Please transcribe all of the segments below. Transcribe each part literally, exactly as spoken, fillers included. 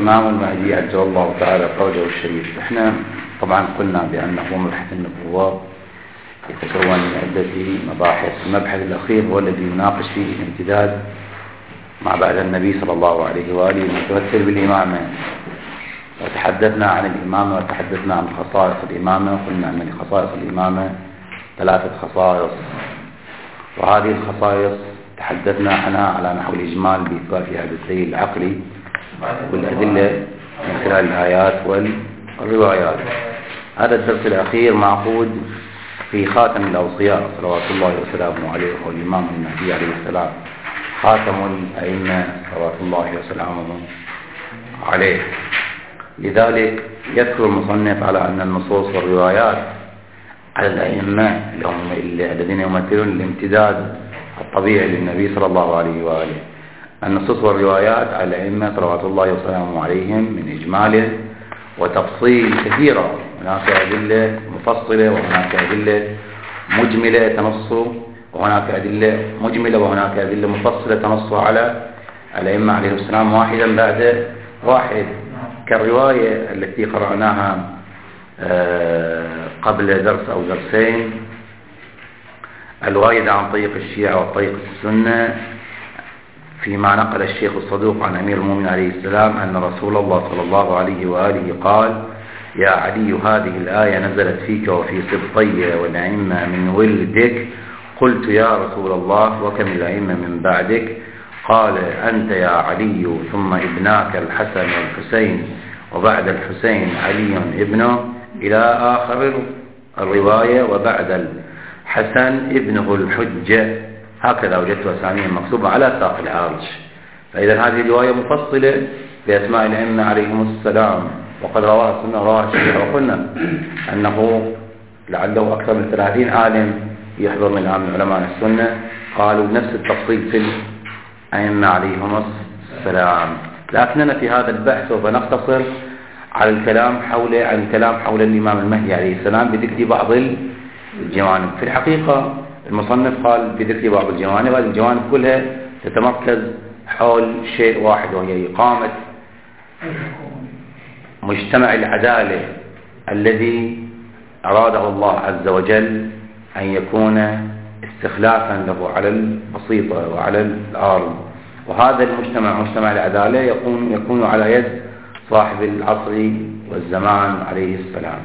الإمام المهدي عجل الله تعالى فرجه الشريف. احنا طبعا قلنا بأنه مبحث النبوة يتكون من عدة مباحث. المبحث الأخير هو الذي يناقش فيه الامتداد مع بعد النبي صلى الله عليه وآله المتمثل بالإمامة. وتحدثنا عن الإمامة وتحدثنا عن خصائص الإمامة، وقلنا أن لخصائص الإمامة ثلاثة خصائص، وهذه الخصائص تحدثنا عنها على نحو الإجمال بإثباتها بالدليل العقلي والأدلة من خلال الآيات والروايات. هذا الدرس الأخير معقود في خاتم الأوصياء صلوات الله وسلامه عليه، وهو الإمام المهدي عليه السلام، خاتم الأئمة صلوات الله وسلامه عليه. لذلك يذكر المصنف على أن النصوص والروايات على الأئمة الذين يمثلون الامتداد الطبيعي للنبي صلى الله عليه وآله. النصوص والروايات على الأئمة صلوات الله وسلامه عليهم من إجماله وتفصيل كثيرة. هناك أدلة مفصلة وهناك أدلة مجملة تنص، وهناك أدلة مجملة وهناك أدلة مفصلة تنص على الأئمة عليه السلام واحدا بعد واحد، كالرواية التي قرأناها قبل درس أو درسين، الواردة عن طريق الشيعة وطريق السنة، فيما نقل الشيخ الصدوق عن أمير المؤمنين عليه السلام أن رسول الله صلى الله عليه وآله قال: يا علي هذه الآية نزلت فيك وفي سبطي والأئمة من ولدك. قلت يا رسول الله وكم الأئمة من بعدك؟ قال: أنت يا علي ثم ابناك الحسن والحسين وبعد الحسين علي ابنه، إلى آخر الرواية، وبعد الحسن ابنه الحجة. هكذا وجدت أساميهم مكتوبة على ساق العارج. فإذا هذه الرواية مفصلة بأسماء الأئمة عليهم السلام، وقد رواها السنة ورواها الشيعة، وقلنا أنه لعله أكثر من ثلاثين عالم يحضر من علماء السنة قالوا نفس التفصيل في الأئمة عليهم السلام. لكننا في هذا البحث سوف نقتصر على الكلام حول عن الكلام حول الإمام المهدي عليه السلام بذكر بعض الجوانب. في الحقيقة المصنف قال بذكر بعض الجوانب، هذه الجوانب كلها تتمركز حول شيء واحد، وهي إقامة مجتمع العدالة الذي أراده الله عز وجل أن يكون استخلافا له على البسيطة وعلى الأرض. وهذا المجتمع مجتمع العدالة يكون يكون على يد صاحب العصر والزمان عليه السلام.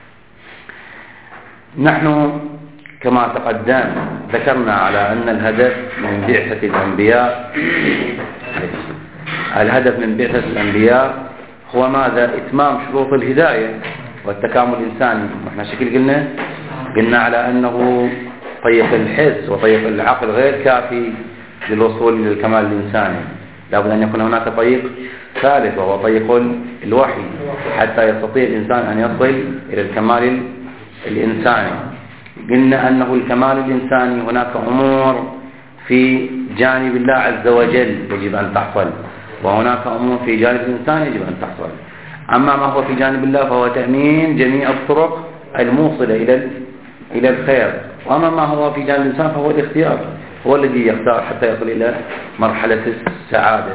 نحن كما تقدم ذكرنا على أن الهدف من بعثة الأنبياء الهدف من بعثة الأنبياء هو ماذا؟ إتمام شروط الهداية والتكامل الإنساني. نحن شكل قلنا قلنا على أنه طريق الحس وطريق العقل غير كافي للوصول للكمال الإنساني، لابد أن يكون هناك طريق ثالث وهو طريق الوحي حتى يستطيع الإنسان أن يصل إلى الكمال الإنساني. قلنا أنه الكمال الإنساني هناك أمور في جانب الله عز وجل يجب أن تحصل، وهناك أمور في جانب الإنسان يجب أن تحصل. أما ما هو في جانب الله فهو تأمين جميع الطرق الموصلة إلى إلى الخير، وأما ما هو في جانب الإنسان فهو الاختيار، هو الذي يختار حتى يصل إلى مرحلة السعادة.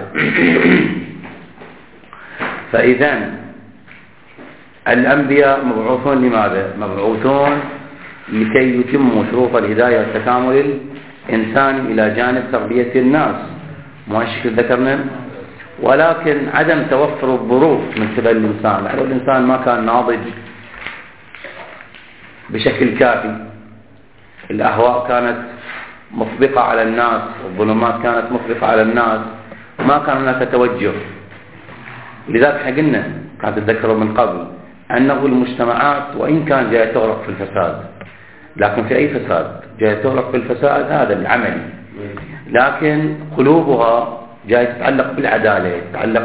فإذا الأنبياء مبعوثون لماذا؟ مبعوثون لكي يتموا شروط الهداية والتكامل الإنساني إلى جانب تربية الناس، مؤشر ذكرنا. ولكن عدم توفر الظروف من قبل الإنسان، لأن الإنسان ما كان ناضج بشكل كافي، الأهواء كانت مطبقة على الناس، والظلمات كانت مطبقة على الناس، وما كان هناك توجه. لذلك احنا قلنا كانت تذكروا من قبل أنه المجتمعات وإن كان جاء تغرق في الفساد، لكن في أي فساد؟ جاء تغرق في الفساد هذا العمل، لكن قلوبها جاء تتعلق بالعدالة، تتعلق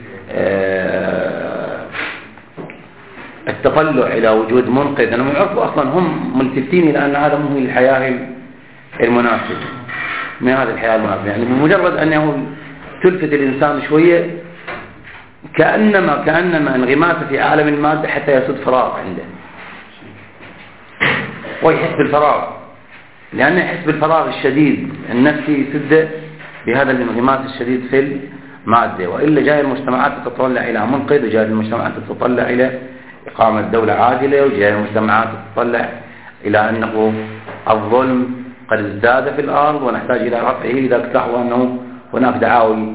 بالتطلع إلى وجود منقذ. أنا يعرفوا أصلا هم ملتفتين إلى أن هذا مهم للحياة المناسب من هذه الحياة المناسبة. يعني بمجرد أنه تلفت الإنسان شوية كأنما كأنما انغماس في عالم المادة حتى يسد فراغ عنده ويحس بالفراغ، لأنه يحس بالفراغ الشديد النفسي يسد بهذا الانغماس الشديد في مادة، وإلا جاي المجتمعات تتطلع إلى منقذ، وجاي المجتمعات تتطلع إلى إقامة دولة عادلة، وجاي المجتمعات تتطلع إلى أنه الظلم قد ازداد في الأرض ونحتاج إلى رفعه، إذا اكتحوا أنه هناك دعاوي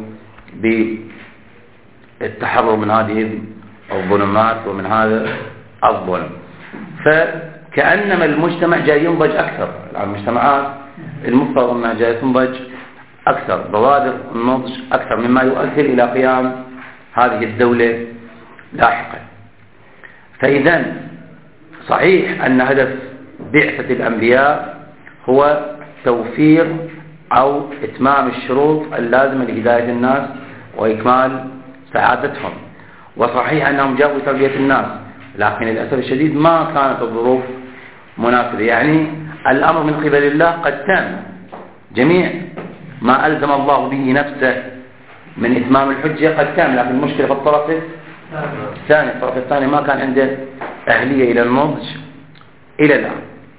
بالتحرر من هذه الظلمات ومن هذا الظلم. فكأنما المجتمع جاي ينضج أكثر، المجتمعات المفترض أنها جاي تنضج أكثر، بوادر النضج أكثر مما يؤثر إلى قيام هذه الدولة لاحقا. فإذا صحيح أن هدف بعثة الأنبياء هو توفير أو إتمام الشروط اللازمة لهداية الناس وإكمال سعادتهم، وصحيح أنهم جاءوا لتربية الناس، لكن للأسف الشديد ما كانت الظروف مناسبة. يعني الأمر من قبل الله قد تم، جميع ما ألزم الله به نفسه من إتمام الحجة قد تم، لكن المشكلة في الطرف الثاني، الطرف الثاني ما كان عنده أهلية إلى النضج إلى الآن.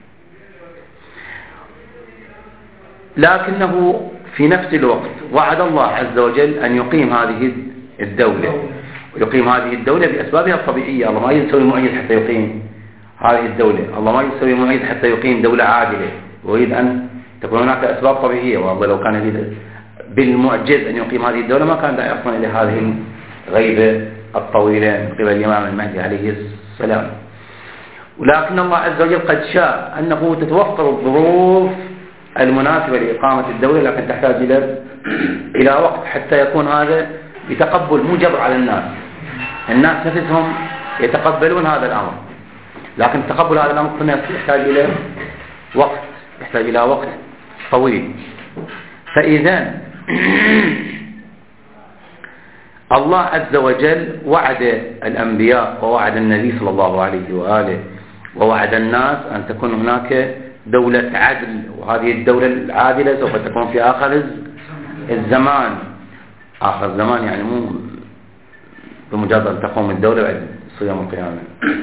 لكنه في نفس الوقت وعد الله عز وجل أن يقيم هذه الدولة، ويقيم هذه الدولة بأسبابها الطبيعية. الله ما يسوي معيد حتى يقيم هذه الدولة، الله ما يسوي معيد حتى يقيم دولة عادلة، ويريد أن تكون هناك أسباب طبيعية. والله لو كان يريد بالمعجز أن يقيم هذه الدولة ما كان داعي أصلا إلى هذه الغيبة الطويلة من قبل الإمام المهدي عليه السلام. ولكن الله عز وجل قد شاء أنه تتوفر الظروف المناسبة لإقامة الدولة، لكن تحتاج إلى إلى وقت حتى يكون هذا بتقبل مو جبر على الناس. الناس نفسهم يتقبلون هذا الأمر، لكن تقبل هذا الأمر قلنا يحتاج إلى وقت، يحتاج إلى وقت طويل. فإذا الله عز وجل وعد الأنبياء ووعد النبي صلى الله عليه وآله ووعد الناس أن تكون هناك دولة عدل، وهذه الدولة العادلة سوف تكون في آخر الزمان. آخر الزمان يعني مو بمجرد أن تقوم الدولة بعد صيام القيامة.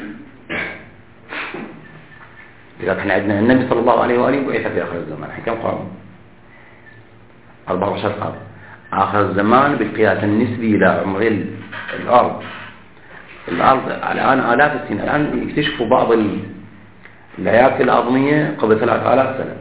إذا كان عندنا النبي صلى الله عليه وآله بعث في آخر الزمان، كم قام؟ أربعة عشر قام. آخر الزمان بالقياس النسبي إلى عمر الأرض. الأرض الآن آلاف السنين، الآن يكتشفوا بعض الهياكل العظمية قبل ثلاثة آلاف سنة،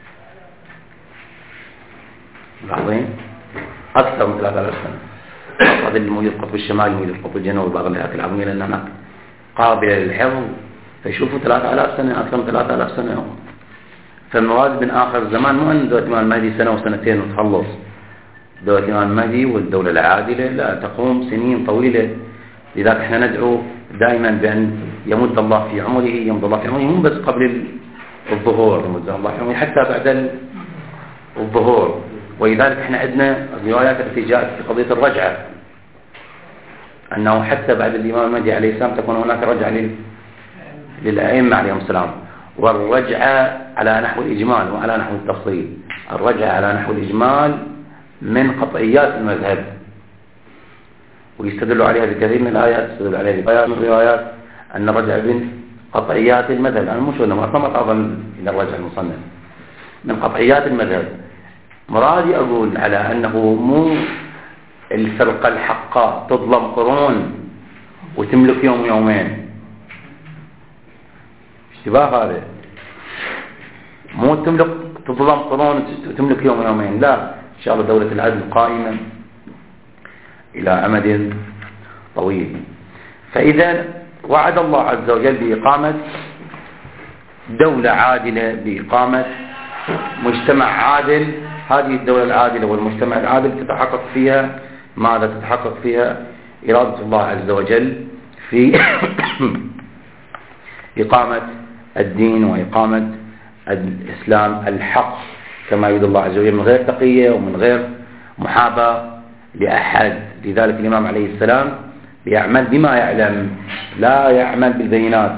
لاحظين أكثر من ثلاثة آلاف سنة. هذا الموجود القطب الشمالي، موجود القطب الجنوبي، بعض الهياكل العظمية لأن هناك قابلة للحفظ، فيشوفوا ثلاثة آلاف سنة، أكثر من ثلاثة آلاف سنة. فالمراد من آخر الزمان مو أن دولة الإمام المهدي سنة وسنتين وتخلص. دولة الإمام المهدي والدولة العادلة لا، تقوم سنين طويلة. لذلك احنا ندعو دائما بأن يمد الله في عمره، يمد الله في عمره مو بس قبل الظهور، يمد الله في عمره حتى بعد الظهور. ولذلك احنا عندنا الروايات التي جاءت في قضية الرجعة، أنه حتى بعد الإمام المهدي عليه السلام تكون هناك رجعة للأئمة عليهم السلام. والرجعة على نحو الإجمال وعلى نحو التفصيل. الرجعة على نحو الإجمال من قطعيات المذهب، ويستدل عليها بكثير من الآيات، يستدل عليها بآيات من الروايات أن الرجع من قطعيات المذهب. أنا مش أنا ما أظن إلى الرجع المصنف من قطعيات المذهب. مرادي أقول على أنه مو الفرقة الحقة تظلم قرون وتملك يوم يومين، اشتباه هذا، مو تملك تظلم قرون وتملك يوم يومين، لا، إن شاء الله دولة العدل قائمة إلى أمد طويل. فإذا وعد الله عز وجل بإقامة دولة عادلة، بإقامة مجتمع عادل. هذه الدولة العادلة والمجتمع العادل تتحقق فيها ماذا؟ تتحقق فيها إرادة الله عز وجل في إقامة الدين وإقامة الإسلام الحق كما يريد الله عز وجل، من غير تقية ومن غير محاباة لأحد. لذلك الإمام عليه السلام يعمل بما يعلم، لا يعمل بالبينات.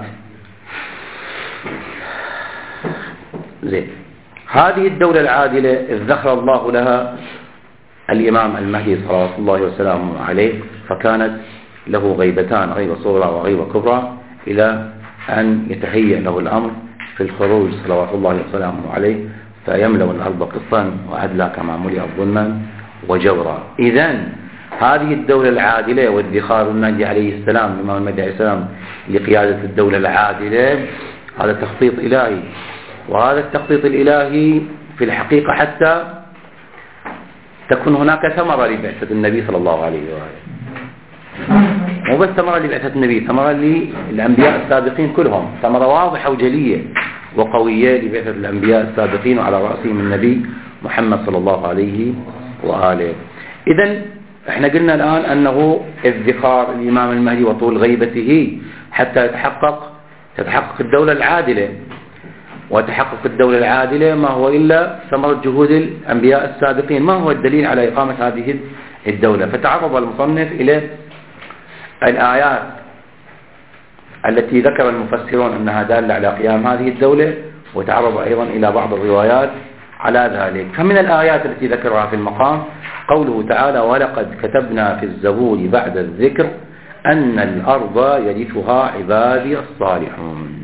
زين، هذه الدولة العادلة إذ ذكر الله لها الإمام المهدي صلى الله وسلامه عليه، فكانت له غيبتان، غيبة صغرى وغيبة كبرى، إلى أن يتهيأ له الأمر في الخروج صلوات الله وسلامه عليه، فيملأ الأرض قسطا وعدلا كما ملئت ظلما وجورا. إذن هذه الدولة العادلة وادخار المهدي عليه السلام، الإمام المهدي عليه السلام لقيادة الدولة العادلة، هذا تخطيط إلهي. وهذا التخطيط الإلهي في الحقيقة حتى تكون هناك ثمرة لبعثة النبي صلى الله عليه وآله، مو بس ثمرة لبعثة النبي، ثمرة للأنبياء السابقين كلهم، ثمرة واضحة وجلية وقوية لبعثة الأنبياء السابقين، وعلى رأسهم النبي محمد صلى الله عليه وآله. إذن احنا قلنا الآن أنه ادخار الإمام المهدي وطول غيبته حتى يتحقق تتحقق الدولة العادلة. وتحقق الدولة العادلة ما هو إلا ثمرة جهود الأنبياء السابقين. ما هو الدليل على إقامة هذه الدولة؟ فتعرض المصنف إلى الآيات التي ذكر المفسرون أنها دالة على قيام هذه الدولة، وتعرض أيضا إلى بعض الروايات على ذلك. فمن الآيات التي ذكرها في المقام قوله تعالى: ولقد كتبنا في الزبور بعد الذكر أن الأرض يرثها عبادي الصالحون.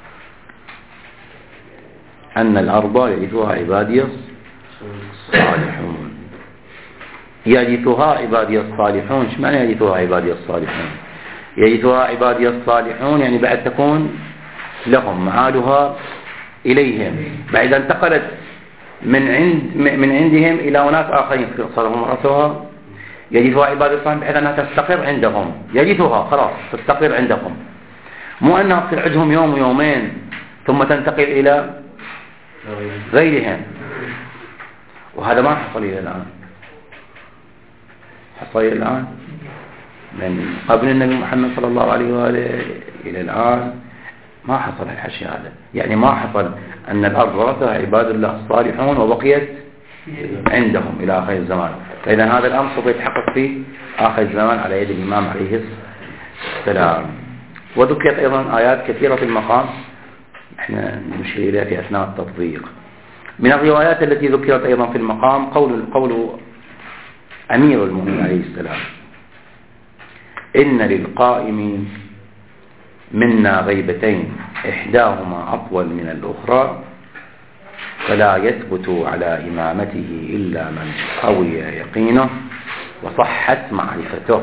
أن الأرض يرثها عبادي الصالحون. يرثها عبادي الصالحون، ايش معنى يرثها عبادي الصالحون؟ يرثها عبادي الصالحون يعني بعد تكون لهم، معادها إليهم، بعد انتقلت من عند من عندهم إلى أناس آخرين صارهم ورثوها. يرثها عبادي الصالحون بحيث أنها تستقر عندهم، يرثها خلاص تستقر عندهم، مو أنها تصير عندهم يوم ويومين ثم تنتقل إلى غيرهم. وهذا ما حصل إلى الآن، حصل إلى الآن من قبل النبي محمد صلى الله عليه وآله إلى الآن ما حصل الحشي هذا. يعني ما حصل أن الأرض ورثها عباد الله الصالحون وبقيت عندهم إلى آخر الزمان. فإذا هذا الأمر سوف يتحقق في آخر الزمان على يد الإمام عليه السلام. وذكرت أيضا آيات كثيرة في المقام احنا نمشي إليها في أثناء التطبيق. من الروايات التي ذكرت أيضا في المقام قول قول أمير المؤمنين عليه السلام: إن للقائم منا غيبتين إحداهما أطول من الأخرى فلا يثبت على إمامته إلا من قوي يقينه وصحت معرفته.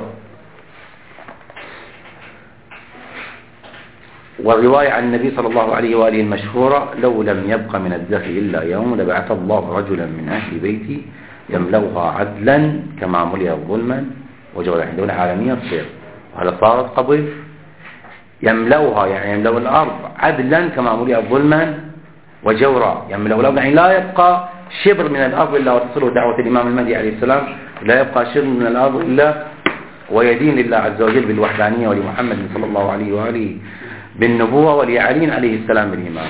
والرواية عن النبي صلى الله عليه وآله المشهورة: لو لم يبق من الدهر إلا يوم لبعث الله رجلا من أهل بيتي يملوها عدلا كما ملئت ظلما وجورا. دولة عالمية تصير، وهذا صارت قبل. يملوها يعني يملو الأرض عدلا كما ملئت ظلما وجورا، يملو الأرض يعني لا يبقى شبر من الأرض إلا وتصله دعوة الإمام المهدي عليه السلام، لا يبقى شبر من الأرض إلا ويدين لله عز وجل بالوحدانية، ولمحمد صلى الله عليه وآله بالنبوة، ولعلي عليه السلام بالإمام.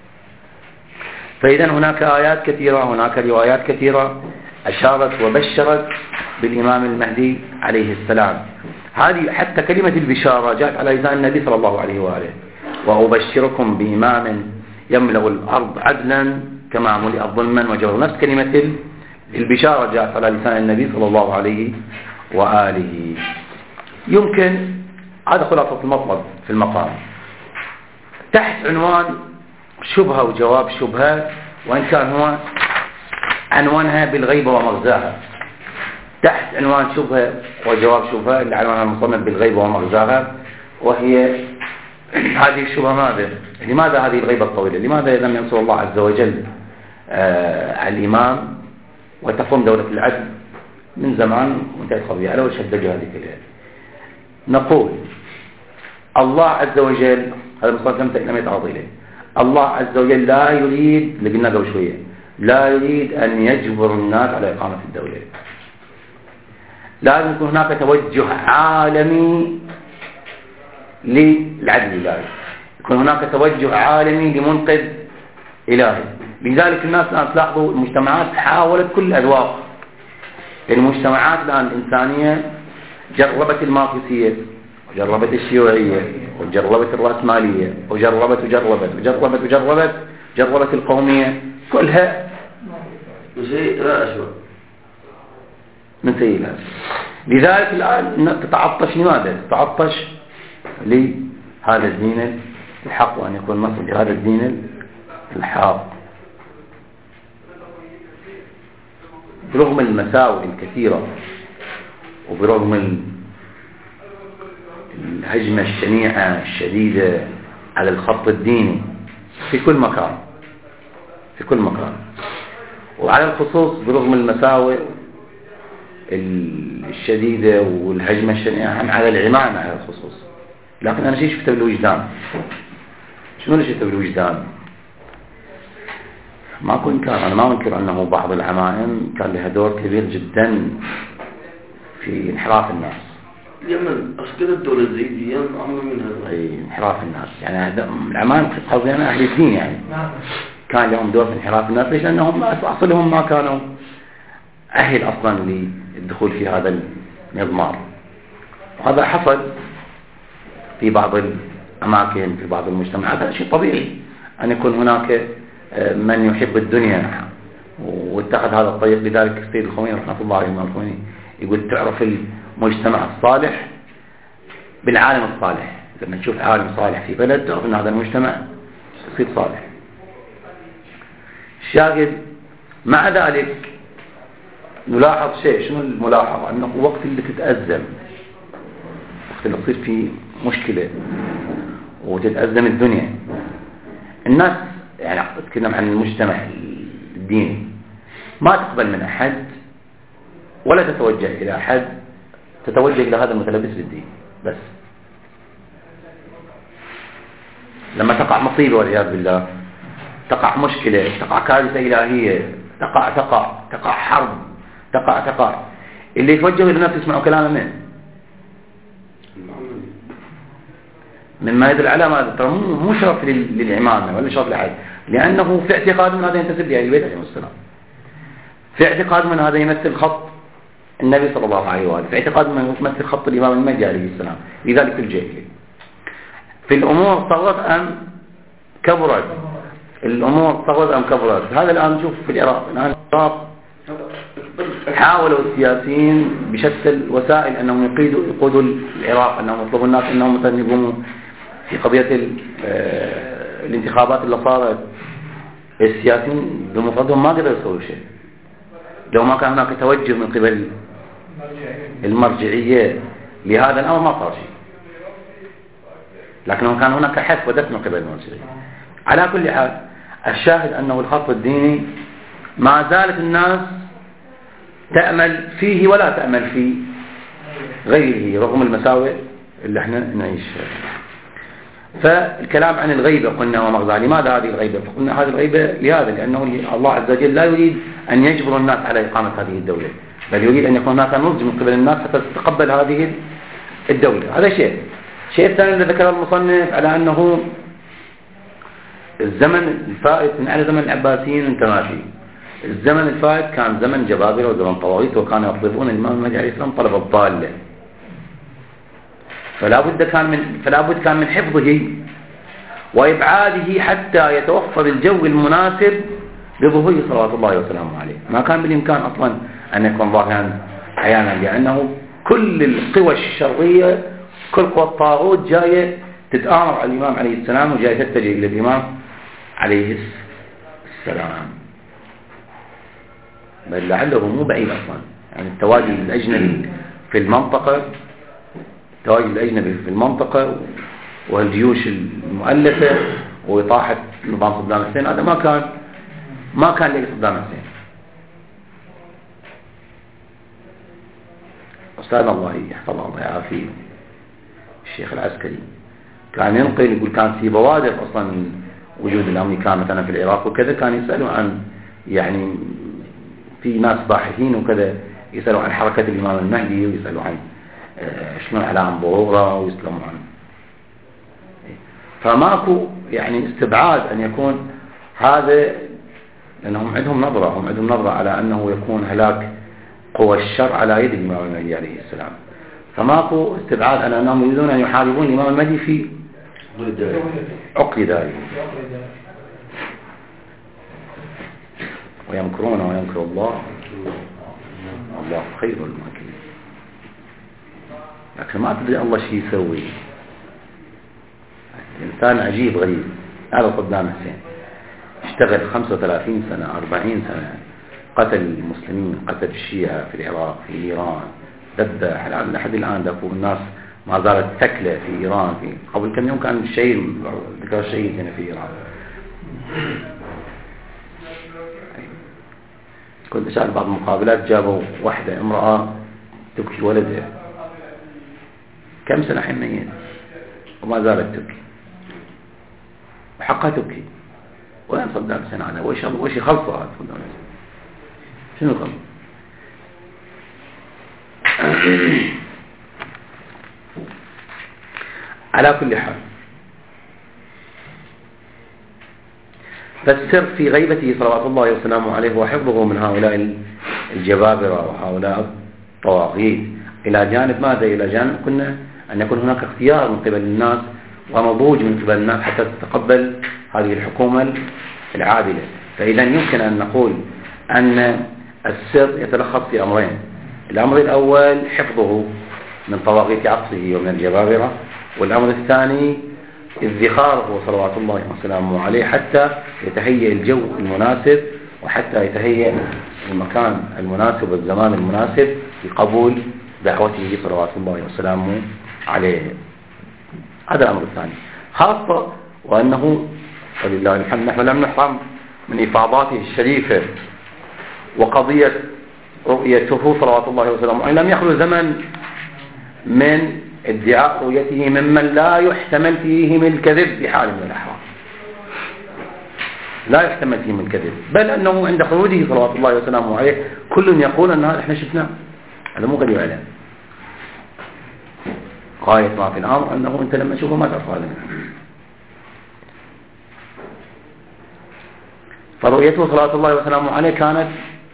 فإذا هناك آيات كثيرة، هناك روايات كثيرة أشارت وبشرت بالإمام المهدي عليه السلام. هذه حتى كلمة البشارة جاءت على لسان النبي صلى الله عليه وآله: وأبشركم بإمام يملأ الأرض عدلا كما ملئت ظلما وجورا. نفس كلمة البشارة جاءت على لسان النبي صلى الله عليه وآله. يمكن هذا خلاصة المطلب في المقام تحت عنوان شبهة وجواب شبهة، وإن كان هو عنوانها بالغيبة ومغزاها. تحت عنوان شبهة وجواب شبهة اللي عنوانها المصنف بالغيبة ومغزاها، وهي هذه الشبهة ماذا؟ لماذا هذه الغيبة الطويلة؟ لماذا لم ينصر الله عز وجل آه الإمام وتقوم دولة العدل من زمان وانتهت قضية على وجه الدجال هذه كلها؟ نقول الله عز وجل، هذا المصنف لم يتعرض إليه، الله عز وجل لا يريد، اللي قلنا قبل شوية، لا يريد أن يجبر الناس على إقامة الدولة. لازم يكون هناك توجه عالمي للعدل الإلهي، يكون هناك توجه عالمي لمنقذ إلهي. لذلك الناس الآن تلاحظوا المجتمعات حاولت كل الأذواق. المجتمعات الآن الإنسانية جربت الماركسية وجربت الشيوعية وجربت الرأسمالية وجربت وجربت وجربت وجربت جربت القومية، كلها شيء لا أشبه من سيئلها. لذلك الآن تتعطش لماذا؟ تتعطش لهذا الدين الحق، وأن يكون مصر لهذا الدين الحق رغم المساوئ الكثيرة وبرغم الهجمة الشنيعة الشديدة على الخط الديني في كل مكان في كل مكان وعلى الخصوص برغم المساوئ الشديدة والهجمة الشنيعة على العمامة على الخصوص. لكن أنا شيء شفته بالوجدان. شنو اللي شفته بالوجدان؟ ماكو إنكار، أنا ما أنكر أنه بعض العمائم كان لها دور كبير جدا في انحراف الناس. اليمن أشكال الدولة الزيدية عملوا منها أي انحراف الناس، يعني العمائم قصدي أنا أهل الدين يعني كان لهم دور في انحراف الناس. ليش؟ لأنهم أصلهم ما كانوا أهل أصلا للدخول في هذا المضمار. وهذا حصل في بعض الأماكن في بعض المجتمعات. هذا شيء طبيعي أن يكون هناك من يحب الدنيا واتخذ هذا الطريق. لذلك السيد الخميني رحمه الله عليه الخميني يقول تعرف المجتمع الصالح بالعالم الصالح. لما تشوف عالم صالح في بلد تعرف أن هذا المجتمع يصير صالح. الشاهد مع ذلك نلاحظ شيء. شنو الملاحظة؟ أنه وقت اللي تتأزم وقت اللي تصير فيه مشكلة وتتأزم الدنيا الناس يعني أتكلم عن المجتمع الديني ما تقبل من أحد ولا تتوجه إلى أحد، تتوجه إلى هذا المتلبس بالدين بس. لما تقع مصيبة والعياذ بالله، تقع مشكلة، تقع كارثة إلهية، تقع تقع تقع حرب، تقع تقع اللي يتوجه إلى الناس يسمعوا كلامه من مما يدل على ما ترى مو شرف للإمامة ولا شرف لأحد، لأنه في اعتقاد من هذا ينتسب لأهل البيت عليهم السلام، في اعتقاد من هذا يمثل خط النبي صلى الله عليه وآله، في اعتقاد من يمثل خط الإمام المهدي عليه السلام. لذلك الجاهلية في الأمور صغرت أم كبرت؟ الأمور صغرت أم كبرت؟ هذا الآن نشوف في العراق. الآن العراق حاولوا السياسيين بشتى الوسائل أنهم يقودوا يقودوا العراق، أنهم يطلبوا الناس أنهم مثلا يقوموا في قضية الانتخابات اللي صارت. السياسيين بمفردهم ما قدروا يسووا شيء لو ما كان هناك توجه من قبل المرجعية لهذا الأمر ما صار شيء، لكنه كان هناك حث ودفع من قبل المرجعية. على كل حال الشاهد أنه الخط الديني ما زالت الناس تأمل فيه ولا تأمل في غيره رغم المساوئ اللي احنا نعيش. فالكلام عن الغيبة قلنا ومغزى. لماذا هذه الغيبة؟ فقلنا هذه الغيبة لهذا، لأنه الله عز وجل لا يريد أن يجبر الناس على إقامة هذه الدولة، بل يريد أن يكون هناك نضج من قبل الناس حتى تتقبل هذه الدولة. هذا شيء. الشيء الثاني الذي ذكر المصنف على أنه الزمن الفائت من على زمن العباسيين انت ماشي. الزمن الفائت كان زمن جبابرة وزمن طواغيت، وكانوا يطلبون الإمام المهدي عليه السلام طلب الضالة، فلا بد كان من فلا بد كان من حفظه وإبعاده حتى يتوفر الجو المناسب لظهوره صلوات الله وسلامه عليه. ما كان بالإمكان أصلا أن يكون ظاهرا عيانا، لأنه كل القوى الشرية كل قوى الطاغوت جاية تتآمر على الإمام عليه السلام وجاية تتجه إلى الإمام عليه السلام. بل لعله مو بعيد أصلا، يعني التواجد الأجنبي في المنطقة التواجد الأجنبي في المنطقة والجيوش المؤلفة وإطاحة نظام صدام حسين، هذا ما كان ما كان لي صدام حسين. أستاذ الله يحفظه الله يعافيه الشيخ العسكري كان ينقل يقول كان في بوادر أصلا وجود الأمريكان مثلا في العراق وكذا، كان يسألوا عن يعني في ناس باحثين وكذا يسألوا عن حركة الإمام المهدي ويسألوا عن شلون علام ظهوره ويسألوا عن، فماكو يعني استبعاد أن يكون هذا، لأنهم عندهم نظرة هم عندهم نظرة على أنه يكون هلاك قوى الشر على يد الإمام المهدي عليه السلام. فماكو استبعاد على أنهم يريدون أن يحاربون الإمام المهدي في عقل ذلك. ويمكرون ويمكر الله الله خير الماكرين. لكن ما تدري الله شيء يسوي. إنسان عجيب غريب. هذا صدام حسين اشتغل خمسة وثلاثين سنة أربعين سنة، قتل المسلمين، قتل الشيعة في العراق في إيران ذبح لحد الآن دكو الناس ما زالت تكلة في إيران. في قبل كم يوم كان الشهيد ذكر الشهيد هنا في إيران. كنت أشاهد بعض المقابلات جابوا واحدة امرأة تبكي ولدها كم سنة حين وما زالت تبكي وحقها تبكي. وين صدام سنة هذا وش وش خلصه هذا شنو خلص؟ على كل حال فالسر في غيبته صلوات الله وسلامه عليه وحفظه من هؤلاء الجبابرة وهؤلاء الطواغيت إلى جانب ماذا؟ إلى جانب قلنا أن يكون هناك اختيار من قبل الناس ونضوج من قبل الناس حتى تتقبل هذه الحكومة العادلة. فإذا يمكن أن نقول أن السر يتلخص في أمرين. الأمر الأول حفظه من طواغيت عصره ومن الجبابرة، والأمر الثاني ادخاره صلوات الله وسلامه عليه حتى يتهيئ الجو المناسب وحتى يتهيئ المكان المناسب والزمان المناسب لقبول دعوته صلوات الله وسلامه عليه. هذا الأمر الثاني خاصة وأنه ولله الحمد نحن لم نحرم من إفاضاته الشريفة وقضية رؤيته صلوات الله وسلامه عليه لم يخلو زمن من ادعاء رؤيته ممن لا يحتمل فيهم الكذب بحال من الأحوال، لا يحتمل فيهم الكذب، بل أنه عند خروجه صلوات الله وسلامه عليه كل يقول أن هذا احنا شفناه. هذا مو قد يعلم غاية ما في الأمر أنه أنت لما تشوفه ما تعرف هذا. فرؤيته صلوات الله وسلامه عليه كانت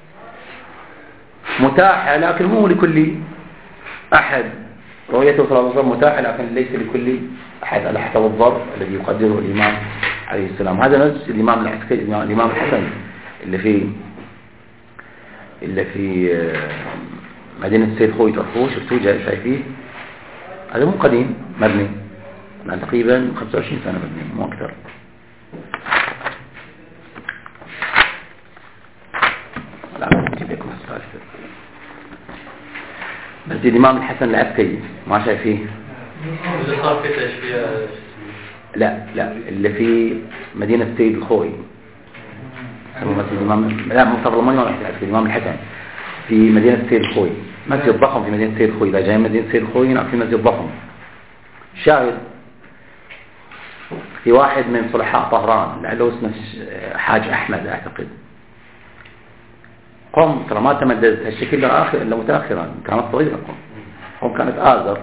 متاحة لكن مو لكل أحد. رؤيته صلى الله عليه وسلم متاحة لكن ليس لكل أحد على حسب الظرف الذي يقدره الإمام عليه السلام. هذا نفس الإمام العسكري الإمام الحسن اللي في اللي في مدينة السيد خوي طرفوه شفتوه جاي شايفيه. هذا مو قديم مبني من تقريبا خمسة وعشرين سنة مبني مو أكثر. بس الإمام الحسن العسكري ما شايفيه؟ اللي صار في تشبيه لا لا اللي في مدينة السيد الخوي مسجد الإمام لا مصطفى الإمام العسكري الإمام الحسن في مدينة السيد الخوي مسجد ضخم في مدينة السيد الخوي. إذا جاي مدينة السيد الخوي هنا في مسجد ضخم. شاهد في واحد من صلحاء طهران لعله اسمه حاج أحمد أعتقد قم ترى ما تمددت هالشكل آخر إلا متأخرا كانت صغيرة قم قم كانت آذر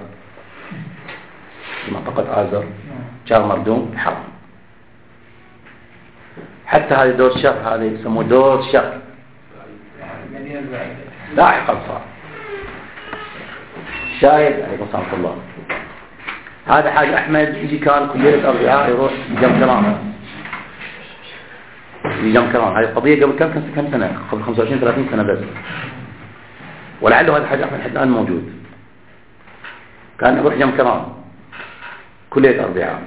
في منطقة آذر جار مردوم حرم. حتى هذه دور الشر هذه يسموه دور الشر لاحقا صار. شاهد عليكم السلام الله. هذا حاج أحمد يجي كان كل ليلة أربعاء يروح جمكران في جمكران. هذه القضية قبل كم كم سنة قبل خمسة وعشرين ثلاثين سنة بس، ولعله هذا حاج أحمد حتى الآن موجود. كان يروح جمكران كل ليلة أربعاء.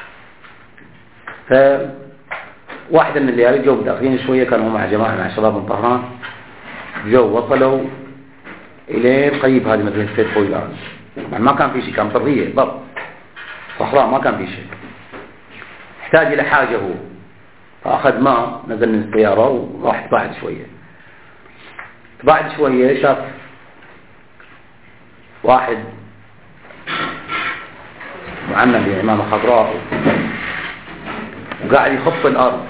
فواحدة من الليالي جو متأخرين شوية كانوا مع جماعة مع شباب من طهران جو وصلوا إلى قريب هذه مدينة السيد خوي الآن. ما كان في شيء كان برية ضبط صحراء ما كان في شيء. احتاج إلى حاجة هو فأخذ ماء نزل من السيارة وراح تباعد شوية. تباعد شوية شاف واحد معمم بعمامة خضراء وقاعد يخط الأرض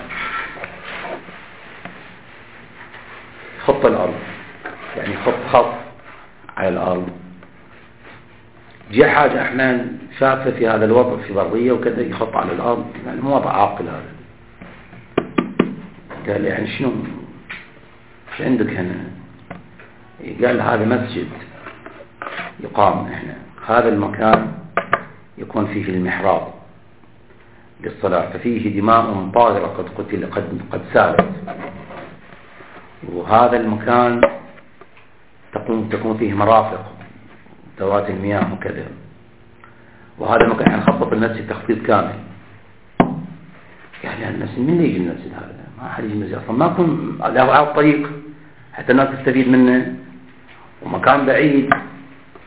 يخط الأرض يعني يخط خط على الأرض. جاء حاج أحمد شافه في هذا الوضع في برية وكذا يخط على الأرض يعني مو وضع عاقل هذا. قال يعني شنو ايش عندك هنا؟ قال هذا مسجد يقام هنا، هذا المكان يكون فيه المحراب للصلاة ففيه دماء طاهرة قد قتل قد قد سالت، وهذا المكان تكون تكون فيه مرافق ذوات المياه وكذا، وهذا المكان يعني خطط المسجد تخطيط كامل. يعني الناس من يجي المسجد هذا؟ ما حد يجي المسجد اصلا، ما يكون على الطريق حتى الناس تستفيد منه، ومكان بعيد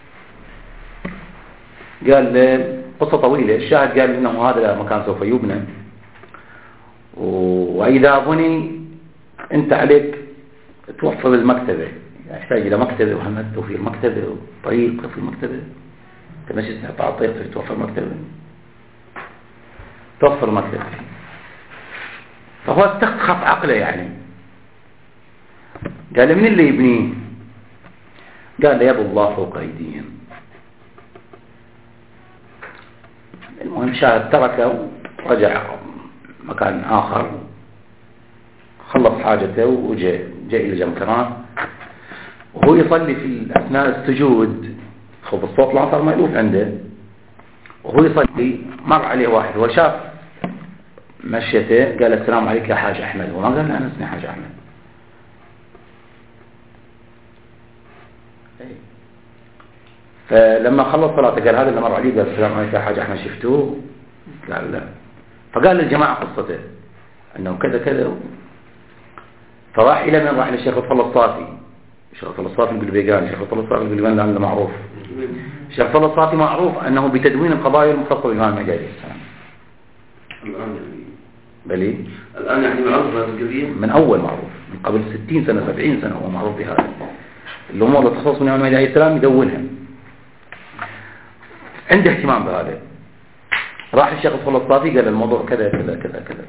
قال قصة طويلة. الشاهد قال إنه هذا مكان سوف يبنى، وإذا بني أنت عليك توفر المكتبة، يحتاج إلى مكتبة وهمت توفير مكتبة وطريق في المكتبة، تمشي تحط طريق توفر مكتبة، توفر مكتبة. فهو استخف عقله يعني. قال من اللي يبنيه؟ قال يد الله فوق أيديهم. المهم شاهد تركه ورجع مكان آخر، خلص حاجته وجاء جاء إلى جمكران، وهو يصلي في أثناء السجود، خوف الصوت العصر مألوف عنده، وهو يصلي مر عليه واحد وشاف مشيته، قال السلام عليك يا حاج أحمد، وما قال أنا اسمي حاج أحمد. فلما خلص صلاته قال هذا اللي مر عليه، قال السلام عليك يا حاج أحمد شفتوه؟ قال لا. فقال للجماعة قصته أنه كذا كذا. فراح إلى من؟ راح للشيخ الفضل الصافي. الشيخ الفضل الصافي بالبيقان، الشيخ الفضل الصافي بالبيقان لأنه معروف. الشيخ الفضل الصافي معروف أنه بتدوين القضايا المختصة بالإمام المجالي السلام. الآن يعني بلي الآن يعني معروف هذا القضية من أول معروف، من قبل ستين سنة سبعين سنة هو معروف بهذا. الأمور اللي تخصص بالإمام المجالي السلام يدونها، عنده اهتمام بهذا. راح الشيخ الفضل الصافي قال الموضوع كذا كذا كذا كذا.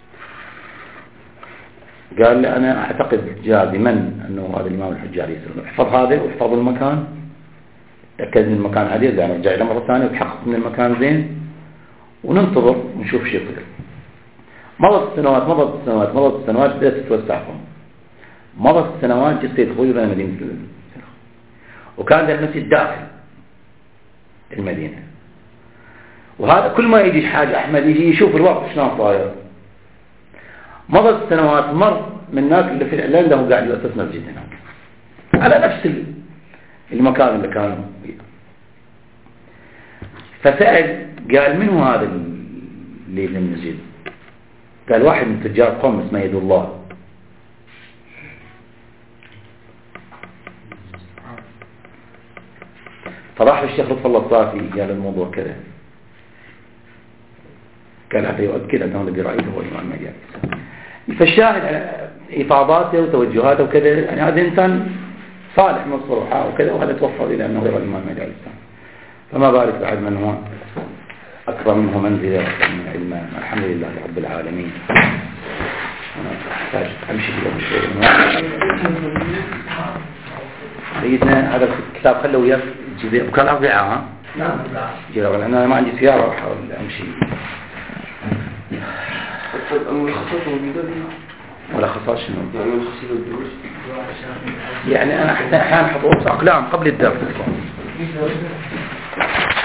قال لي أنا أعتقد جازما أنه هذا الإمام الحجة عليه السلام. احفظ هذا واحفظ المكان، تأكد من المكان عديد، يعني ارجع له مرة ثانية وتحقق من المكان زين، وننتظر ونشوف شيء يصير. مرت السنوات مرت السنوات مرت السنوات بدأت تتوسعهم. مرت السنوات جت يدخلوا إلى مدينة المدينة، وكان ذا المسجد داخل المدينة. وهذا كل ما يجي حاج أحمد يجي يشوف الوقت شلون صاير. مرت السنوات مر من هناك اللي في الإعلان له قاعد يؤسس مسجد هناك على نفس المكان اللي كانوا فيه. فسأل قال من هو هذا اللي في المسجد؟ قال واحد من تجار قوم اسمه يد الله. فراح الشيخ لطف الله الصافي قال الموضوع كذا، قال هذا يؤكد أنه الذي رأيته هو الإمام المجالي. فالشاهد إفاضاته وتوجهاته وكذا، يعني هذا إنسان صالح من الصروحة وكذا، وهذا توفر إلى أنه غير الإمام المجالي. فما بالك بعد من هو أكبر منه منزلة من علم. الحمد لله رب العالمين. أنا أحتاج أمشي إلى مشروع سيدنا. هذا الكتاب خلوا وياك تجيبه بكل أربعة. ها؟ نعم. جيبه. أنا ما عندي سيارة وأحاول أمشي. الملخصات موجودة ملخصات شنو؟ يعني ملخصات الدروس. يعني أنا أحيانا أحط أقلام قبل الدرس.